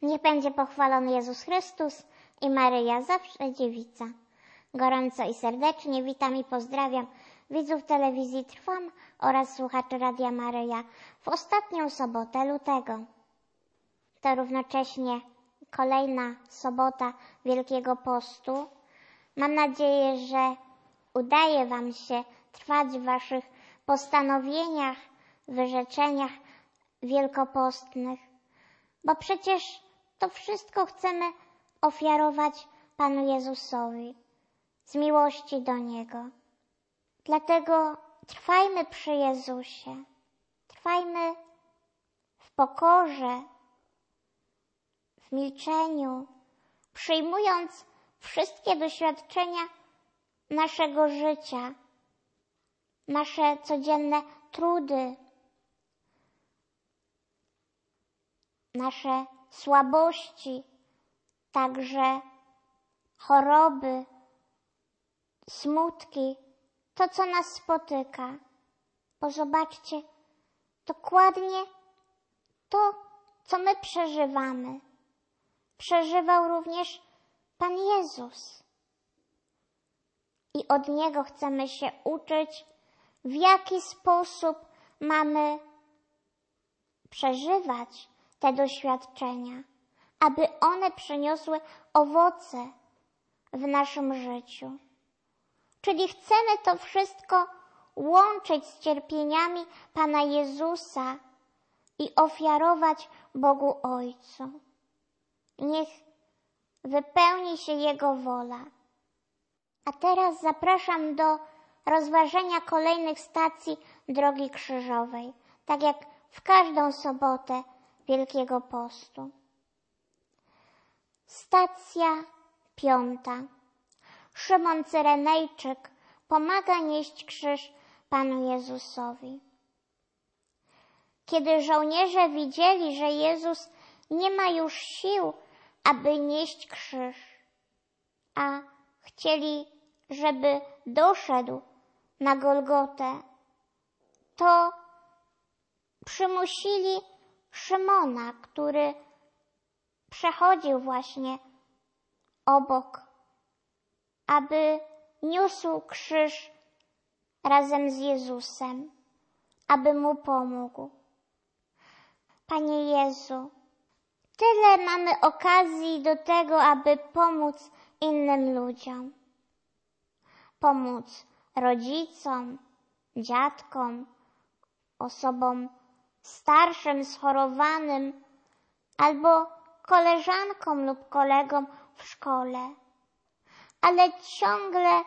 Niech będzie pochwalony Jezus Chrystus i Maryja, zawsze dziewica. Gorąco i serdecznie witam i pozdrawiam widzów telewizji Trwam oraz słuchaczy Radia Maryja w ostatnią sobotę lutego. To równocześnie kolejna sobota Wielkiego Postu. Mam nadzieję, że udaje Wam się trwać w Waszych postanowieniach, wyrzeczeniach wielkopostnych, bo przecież to wszystko chcemy ofiarować Panu Jezusowi z miłości do Niego. Dlatego trwajmy przy Jezusie, trwajmy w pokorze, w milczeniu, przyjmując wszystkie doświadczenia naszego życia, nasze codzienne trudy, nasze słabości, także choroby, smutki, to co nas spotyka. Bo zobaczcie, dokładnie to, co my przeżywamy, przeżywał również Pan Jezus. I od Niego chcemy się uczyć, w jaki sposób mamy przeżywać te doświadczenia, aby one przyniosły owoce w naszym życiu. Czyli chcemy to wszystko łączyć z cierpieniami Pana Jezusa i ofiarować Bogu Ojcu. Niech wypełni się Jego wola. A teraz zapraszam do rozważenia kolejnych stacji Drogi Krzyżowej, tak jak w każdą sobotę Wielkiego Postu. Stacja 5. Szymon Cyrenejczyk pomaga nieść krzyż Panu Jezusowi. Kiedy żołnierze widzieli, że Jezus nie ma już sił, aby nieść krzyż, a chcieli, żeby doszedł na Golgotę, to przymusili Szymona, który przechodził właśnie obok, aby niósł krzyż razem z Jezusem, aby mu pomógł. Panie Jezu, tyle mamy okazji do tego, aby pomóc innym ludziom. Pomóc rodzicom, dziadkom, osobom starszym, schorowanym, albo koleżankom lub kolegom w szkole. Ale ciągle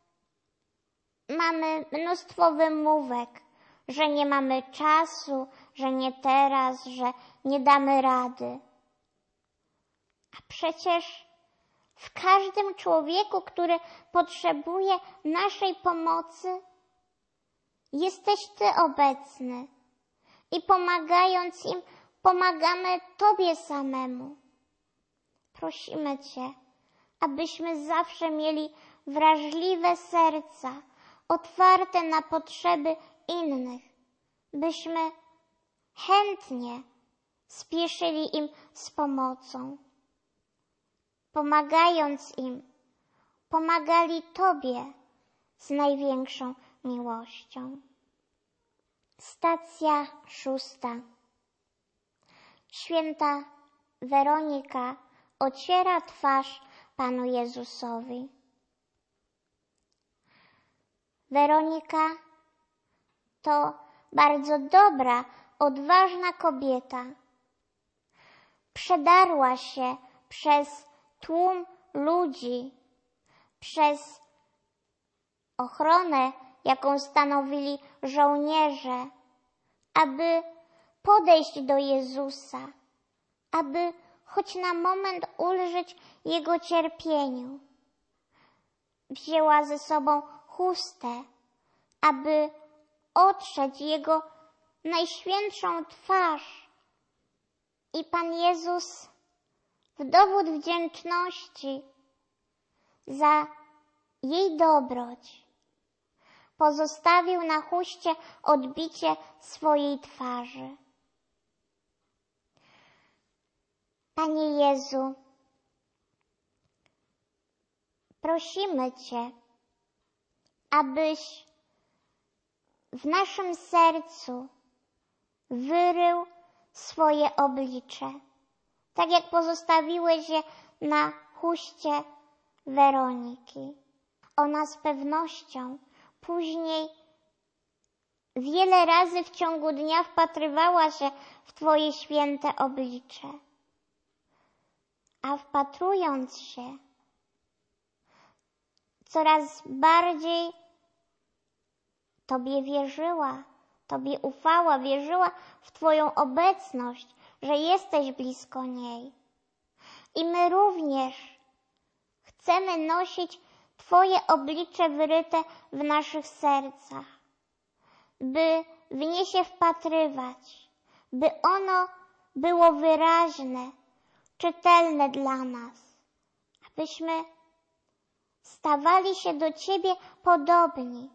mamy mnóstwo wymówek, że nie mamy czasu, że nie teraz, że nie damy rady. A przecież w każdym człowieku, który potrzebuje naszej pomocy, jesteś Ty obecny i pomagając im, pomagamy Tobie samemu. Prosimy Cię, abyśmy zawsze mieli wrażliwe serca, otwarte na potrzeby innych, byśmy chętnie spieszyli im z pomocą. Pomagając im, pomagali Tobie z największą miłością. Stacja 6. Święta Weronika otwiera twarz Panu Jezusowi. Weronika to bardzo dobra, odważna kobieta. Przedarła się przez tłum ludzi, przez ochronę, jaką stanowili żołnierze, aby podejść do Jezusa, aby choć na moment ulżyć Jego cierpieniu. Wzięła ze sobą chustę, aby otrzeć Jego najświętszą twarz. I Pan Jezus w dowód wdzięczności za jej dobroć pozostawił na chuście odbicie swojej twarzy. Panie Jezu, prosimy Cię, abyś w naszym sercu wyrył swoje oblicze, tak jak pozostawiłeś je na chuście Weroniki. Ona z pewnością później wiele razy w ciągu dnia wpatrywała się w Twoje święte oblicze, a wpatrując się, coraz bardziej Tobie wierzyła, Tobie ufała, wierzyła w Twoją obecność, że jesteś blisko niej. I my również chcemy nosić Twoje oblicze wyryte w naszych sercach, by w nie się wpatrywać, by ono było wyraźne, czytelne dla nas, abyśmy stawali się do Ciebie podobni,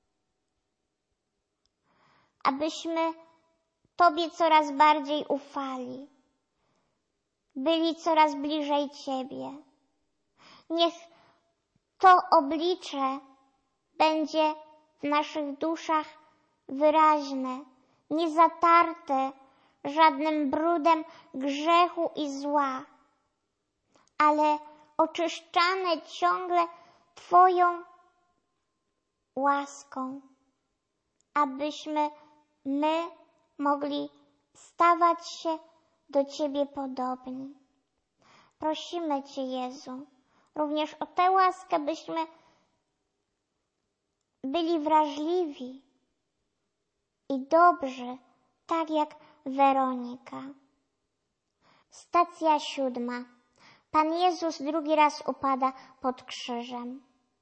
abyśmy Tobie coraz bardziej ufali, byli coraz bliżej Ciebie. Niech to oblicze będzie w naszych duszach wyraźne, niezatarte żadnym brudem grzechu i zła, ale oczyszczane ciągle Twoją łaską, abyśmy my mogli stawać się do Ciebie podobni. Prosimy Cię, Jezu, również o tę łaskę, byśmy byli wrażliwi i dobrzy, tak jak Weronika. Stacja 7. Pan Jezus drugi raz upada pod krzyżem.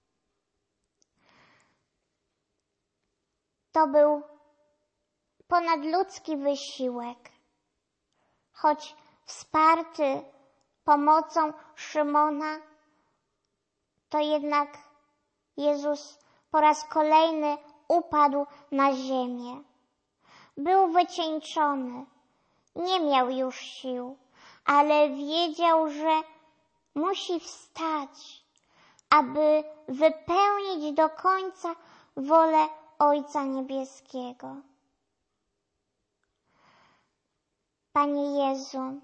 To był ponadludzki wysiłek, choć wsparty pomocą Szymona, to jednak Jezus po raz kolejny upadł na ziemię. Był wycieńczony, nie miał już sił, ale wiedział, że musi wstać, aby wypełnić do końca wolę Ojca Niebieskiego. Panie Jezu,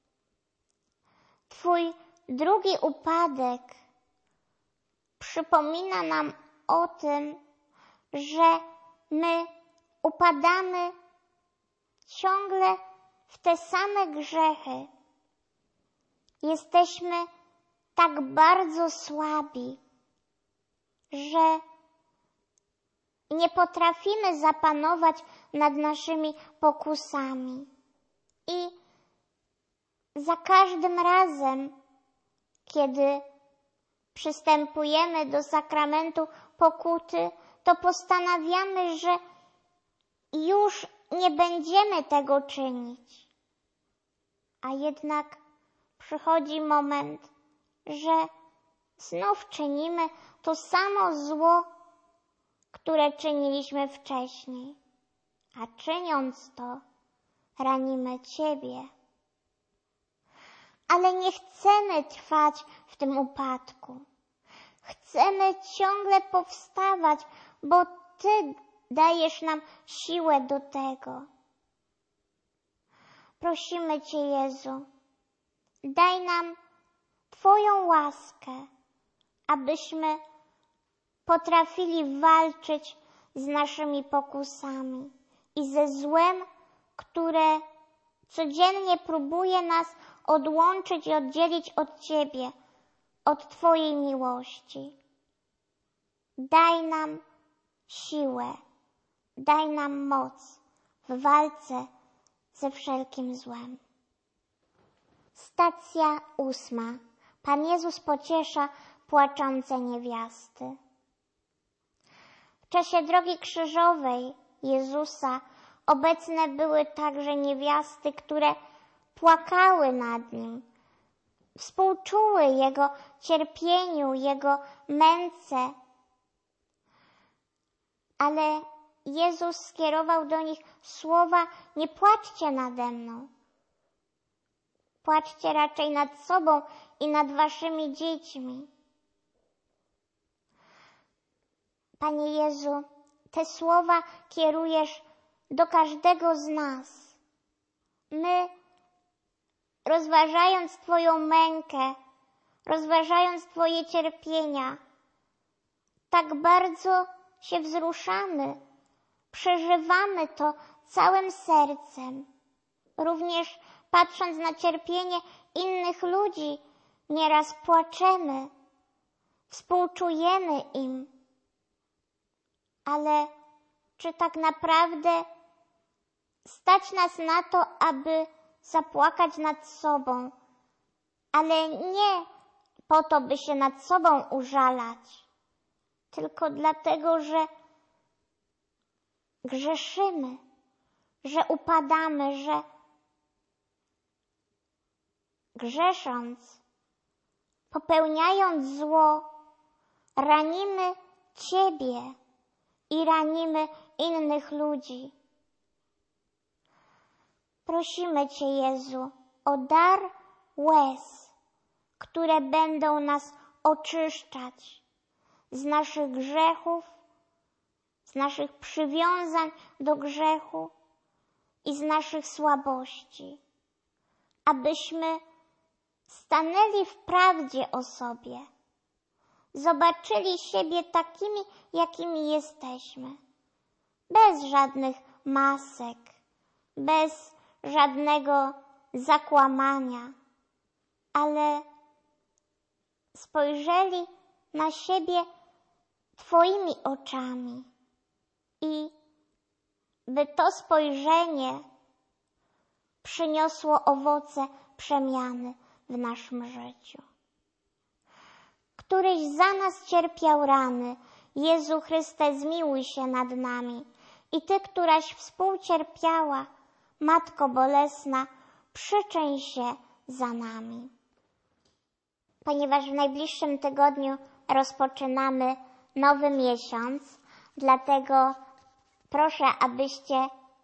Twój drugi upadek przypomina nam o tym, że my upadamy ciągle w te same grzechy. Jesteśmy tak bardzo słabi, że nie potrafimy zapanować nad naszymi pokusami. I za każdym razem, kiedy przystępujemy do sakramentu pokuty, to postanawiamy, że już nie będziemy tego czynić. A jednak przychodzi moment, że znów czynimy to samo zło, które czyniliśmy wcześniej. A czyniąc to, ranimy Ciebie. Ale nie chcemy trwać w tym upadku. Chcemy ciągle powstawać, bo Ty dajesz nam siłę do tego. Prosimy Cię, Jezu, daj nam Twoją łaskę, abyśmy potrafili walczyć z naszymi pokusami i ze złem, które codziennie próbuje nas odłączyć i oddzielić od Ciebie, od Twojej miłości. Daj nam siłę, daj nam moc w walce ze wszelkim złem. Stacja 8. Pan Jezus pociesza płaczące niewiasty. W czasie drogi krzyżowej Jezusa obecne były także niewiasty, które płakały nad Nim, współczuły Jego cierpieniu, Jego męce. Ale Jezus skierował do nich słowa: nie płaczcie nade mną, Płaczcie raczej nad sobą i nad waszymi dziećmi. Panie Jezu, te słowa kierujesz do każdego z nas. My, rozważając Twoją mękę, rozważając Twoje cierpienia, tak bardzo się wzruszamy, przeżywamy to całym sercem. Również patrząc na cierpienie innych ludzi, nieraz płaczemy, współczujemy im. Ale czy tak naprawdę stać nas na to, aby zapłakać nad sobą, ale nie po to, by się nad sobą użalać, tylko dlatego, że grzeszymy, że upadamy, że grzesząc, popełniając zło, ranimy Ciebie i ranimy innych ludzi. Prosimy Cię, Jezu, o dar łez, które będą nas oczyszczać z naszych grzechów, z naszych przywiązań do grzechu i z naszych słabości, abyśmy stanęli w prawdzie o sobie, zobaczyli siebie takimi, jakimi jesteśmy, bez żadnych masek, bez żadnego zakłamania, ale spojrzeli na siebie Twoimi oczami i by to spojrzenie przyniosło owoce przemiany w naszym życiu. Któryś za nas cierpiał rany, Jezu Chryste, zmiłuj się nad nami. I Ty, któraś współcierpiała, Matko Bolesna, przyczyn się za nami. Ponieważ w najbliższym tygodniu rozpoczynamy nowy miesiąc, dlatego proszę, abyście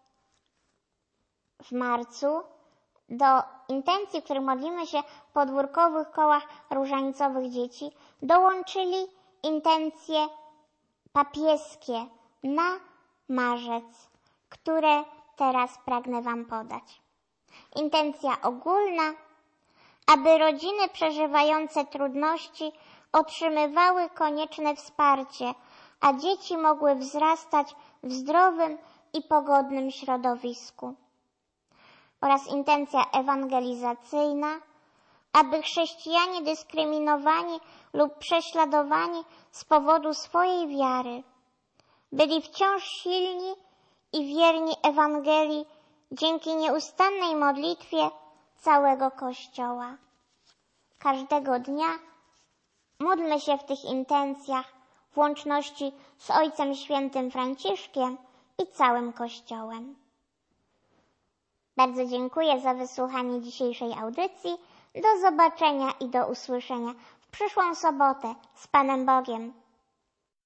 w marcu do intencji, w których modlimy się w podwórkowych kołach różańcowych dzieci, dołączyli intencje papieskie na marzec, które teraz pragnę Wam podać. Intencja ogólna, aby rodziny przeżywające trudności otrzymywały konieczne wsparcie, a dzieci mogły wzrastać w zdrowym i pogodnym środowisku. Oraz intencja ewangelizacyjna, aby chrześcijanie dyskryminowani lub prześladowani z powodu swojej wiary byli wciąż silni i wierni Ewangelii dzięki nieustannej modlitwie całego Kościoła. Każdego dnia módlmy się w tych intencjach w łączności z Ojcem Świętym Franciszkiem i całym Kościołem. Bardzo dziękuję za wysłuchanie dzisiejszej audycji. Do zobaczenia i do usłyszenia w przyszłą sobotę. Z Panem Bogiem.